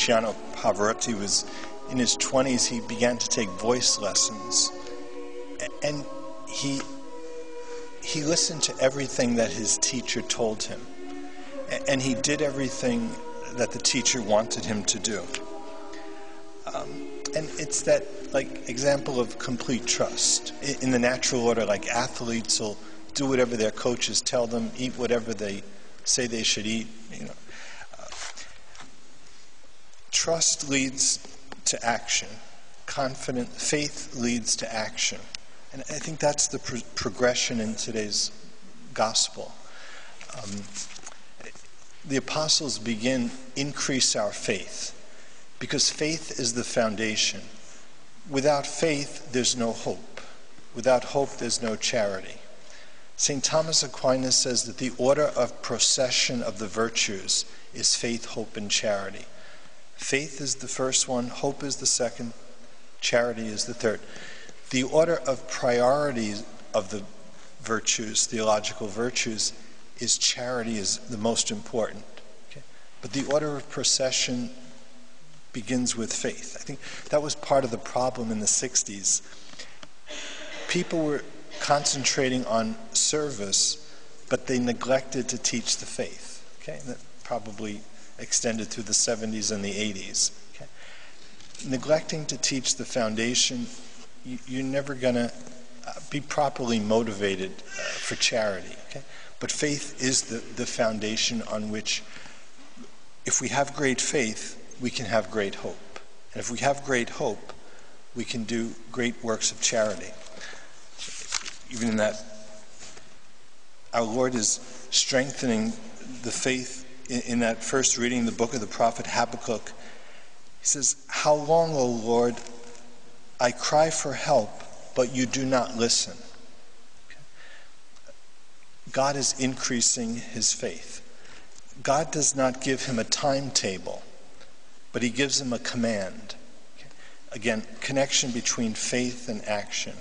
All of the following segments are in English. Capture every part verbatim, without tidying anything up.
Luciano Pavarotti was in his twenties. He began to take voice lessons, and he he listened to everything that his teacher told him, and he did everything that the teacher wanted him to do. Um, and it's that like example of complete trust. In the natural order, like athletes will do whatever their coaches tell them, eat whatever they say they should eat. You know, uh, trust leads to action. Confident faith leads to action, and I think that's the pro- progression in today's gospel. Um, the apostles begin increase our faith, because faith is the foundation. Without faith, there's no hope. Without hope, there's no charity. Saint Thomas Aquinas says that the order of procession of the virtues is faith, hope, and charity. Faith is the first one, hope is the second, charity is the third. The order of priority of the virtues, theological virtues, is charity is the most important. Okay? But the order of procession begins with faith. I think that was part of the problem in the sixties. People were concentrating on service, but they neglected to teach the faith. Okay, and that probably extended through the seventies and the eighties. Okay? Neglecting to teach the foundation, you, you're never going to uh, be properly motivated uh, for charity. Okay? But faith is the, the foundation on which, if we have great faith, we can have great hope. And if we have great hope, we can do great works of charity. Even in that, our Lord is strengthening the faith in, in that first reading, the book of the prophet Habakkuk. He says, "How long, O Lord, I cry for help, but you do not listen." Okay. God is increasing his faith. God does not give him a timetable, but he gives him a command. Okay. Again, connection between faith and action.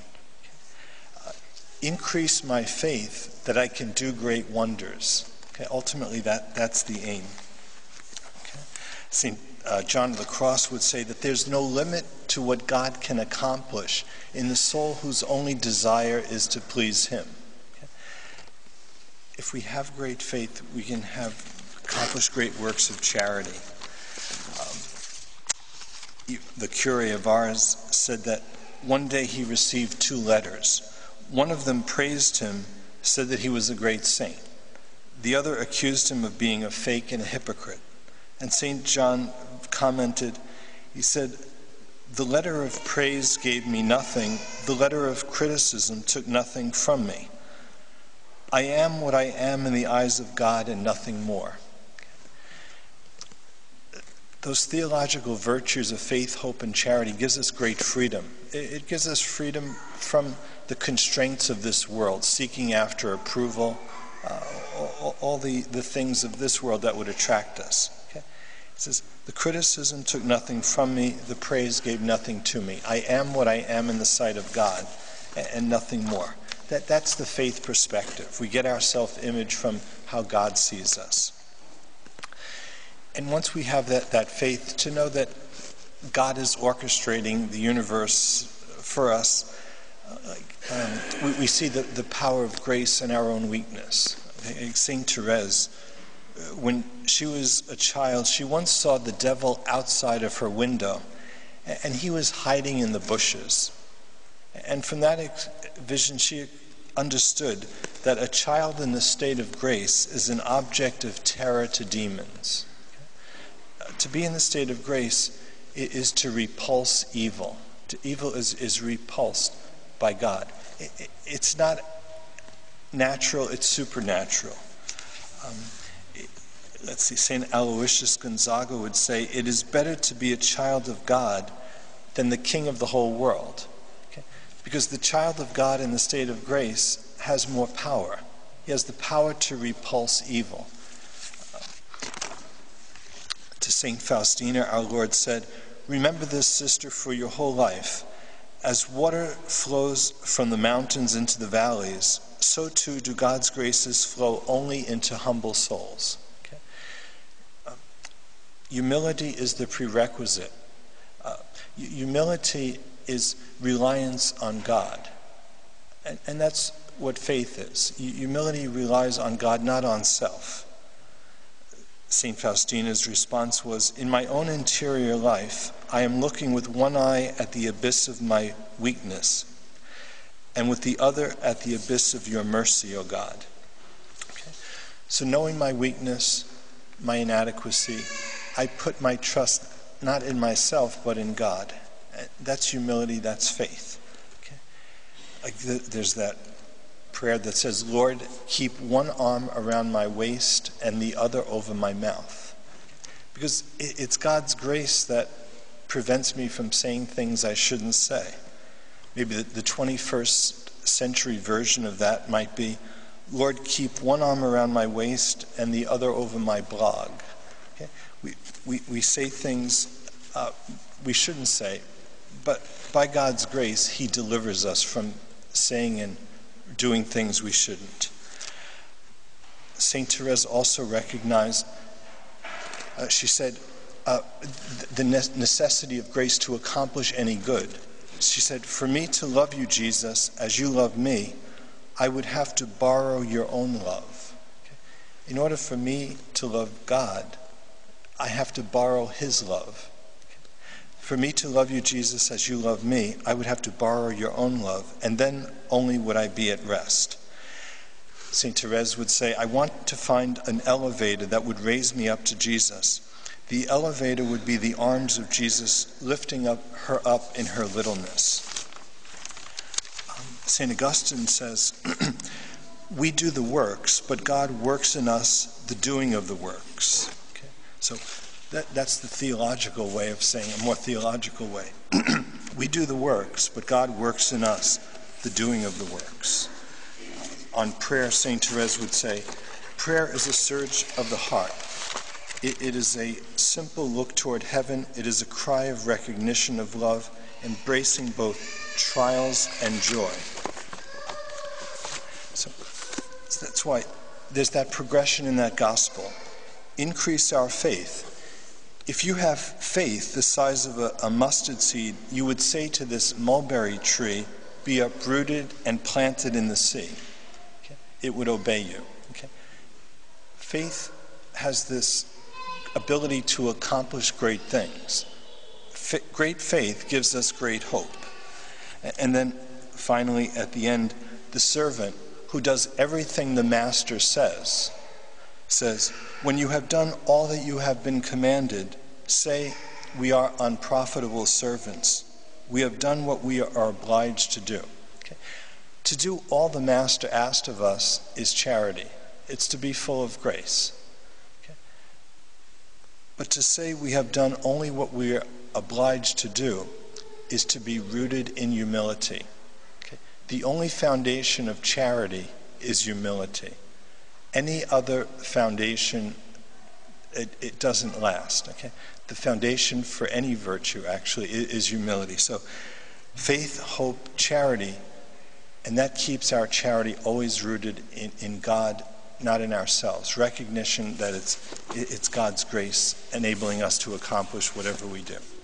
Increase my faith that I can do great wonders. Okay, ultimately, that, that's the aim. Okay. Saint uh, John of the Cross would say that there's no limit to what God can accomplish in the soul whose only desire is to please him. Okay. If we have great faith, we can have accomplish great works of charity. Um, the curé of Ars said that one day he received two letters. One of them praised him, said that he was a great saint. The other accused him of being a fake and a hypocrite. And Saint John commented, he said, "The letter of praise gave me nothing. The letter of criticism took nothing from me. I am what I am in the eyes of God and nothing more." Those theological virtues of faith, hope, and charity gives us great freedom. It gives us freedom from the constraints of this world, seeking after approval, uh, all, all the, the things of this world that would attract us. Okay? It says, "The criticism took nothing from me, the praise gave nothing to me. I am what I am in the sight of God, and, and nothing more." That, that's the faith perspective. We get our self-image from how God sees us. And once we have that, that faith, to know that God is orchestrating the universe for us, um, we, we see the, the power of grace in our own weakness. Saint Therese, when she was a child, she once saw the devil outside of her window, and he was hiding in the bushes. And from that ex- vision, she understood that a child in the state of grace is an object of terror to demons. To be in the state of grace is to repulse evil. Evil is, is repulsed by God. It, it, it's not natural, it's supernatural. Um, it, let's see, Saint Aloysius Gonzaga would say, "It is better to be a child of God than the king of the whole world." Okay? Because the child of God in the state of grace has more power. He has the power to repulse evil. To Saint Faustina, our Lord said, "Remember this, sister, for your whole life. As water flows from the mountains into the valleys, so too do God's graces flow only into humble souls." Okay? Uh, Humility is the prerequisite. Uh, humility is reliance on God. And, and that's what faith is. Humility relies on God, not on self. Saint Faustina's response was, "In my own interior life, I am looking with one eye at the abyss of my weakness, and with the other at the abyss of your mercy, O God." Okay. So knowing my weakness, my inadequacy, I put my trust not in myself, but in God. That's humility, that's faith. Okay. Like the, there's that prayer that says, "Lord, keep one arm around my waist and the other over my mouth." Because it, it's God's grace that prevents me from saying things I shouldn't say. Maybe the, the twenty-first century version of that might be, "Lord, keep one arm around my waist and the other over my blog." Okay? We, we, we say things uh, we shouldn't say, but by God's grace, He delivers us from saying and doing things we shouldn't. Saint Therese also recognized, uh, she said, uh, the ne- necessity of grace to accomplish any good. She said, "For me to love you, Jesus, as you love me, I would have to borrow your own love." Okay? In order for me to love God, I have to borrow His love. Okay? For me to love you, Jesus, as you love me, I would have to borrow your own love, and then only would I be at rest. Saint Therese would say, "I want to find an elevator that would raise me up to Jesus. The elevator would be the arms of Jesus lifting up her up in her littleness." Um, Saint Augustine says, "We do the works, but God works in us the doing of the works." Okay? So that, that's the theological way of saying, a more theological way. We do the works, but God works in us the doing of the works. On prayer, Saint Therese would say, "Prayer is a surge of the heart. It, it is a simple look toward heaven. It is a cry of recognition of love, embracing both trials and joy." So, so that's why there's that progression in that gospel. Increase our faith. If you have faith the size of a, a mustard seed, you would say to this mulberry tree, "Be uprooted and planted in the sea." Okay? It would obey you. Okay? Faith has this ability to accomplish great things. F- great faith gives us great hope. And then finally, at the end, the servant who does everything the master says, says, "When you have done all that you have been commanded, say, 'We are unprofitable servants. We have done what we are obliged to do.'" Okay? To do all the master asked of us is charity. It's to be full of grace. But to say we have done only what we are obliged to do is to be rooted in humility. Okay? The only foundation of charity is humility. Any other foundation, it, it doesn't last. Okay? The foundation for any virtue actually is, is humility. So faith, hope, charity, and that keeps our charity always rooted in, in God, not in ourselves. Recognition that it's it's God's grace enabling us to accomplish whatever we do.